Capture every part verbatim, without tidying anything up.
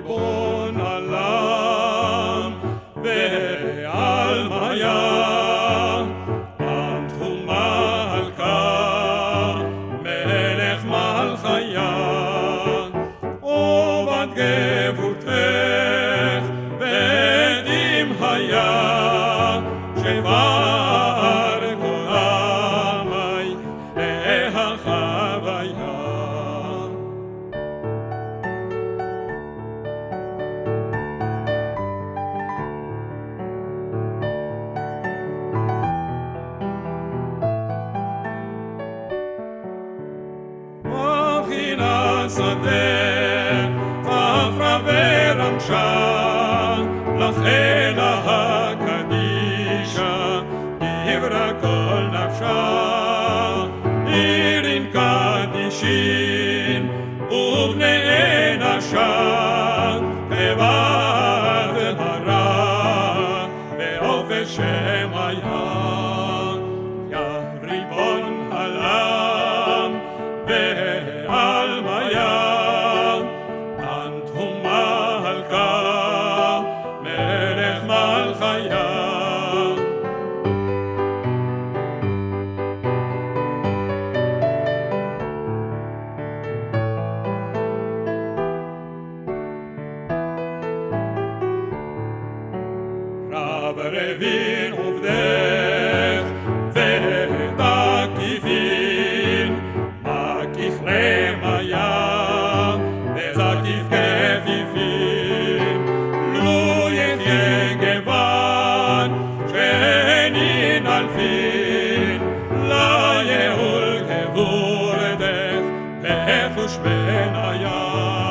ריבון עולם ועלמיה, אנתו מלכה מלך מלכיה, עובד גבורתך ודמהיה, שפר כל עמי להחוויה. מבחינת שדה תפרה ורמשה, לך אלה הקדישה דברה כל נפשה. עירין קדישין ובני אנשה, כבת הרע ועופר שמיה. יא ריבון עולם ועלמיה, אנתו מלכה מלך מלכיה. רב רבין עובדך ותקיפין, מקיף רמיה וזקיף כפיפין. לו יחיה גוון שנין אלפין, לייעול גבורתך לחוש בניה.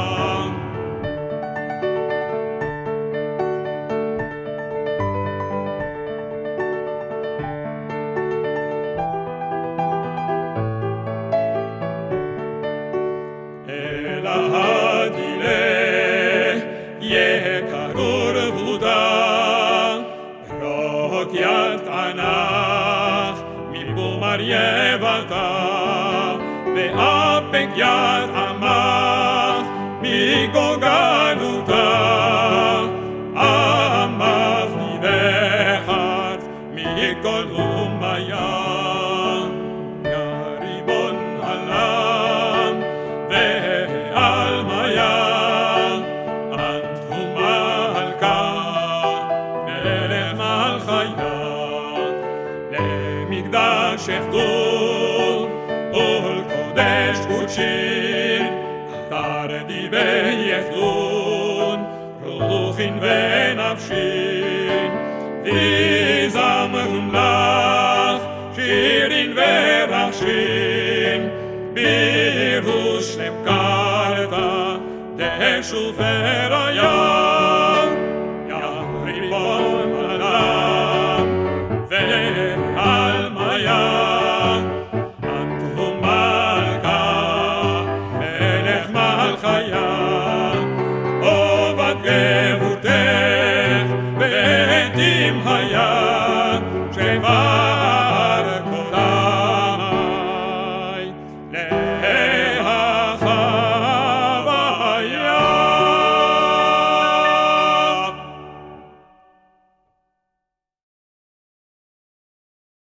להדילה יקרור בודה, רוק יד תנ"ך מבומר יבתה, ואפק יד עמך מגוגנותה. עמך נבחת מכל אומיה, יא ריבון עולם ועלמיה, אנתו מלכה מלך מלכיה. למקדש אחדות ולקודש קודשין, אתר דיבי יחדון רוחין ונפשין. ויזמרון לך שירין ורחשין, בירושלם קרתה תשופר הים. יא ריבון עולם ועלמיה, אנתו מלכה מלך מלכיה, עובד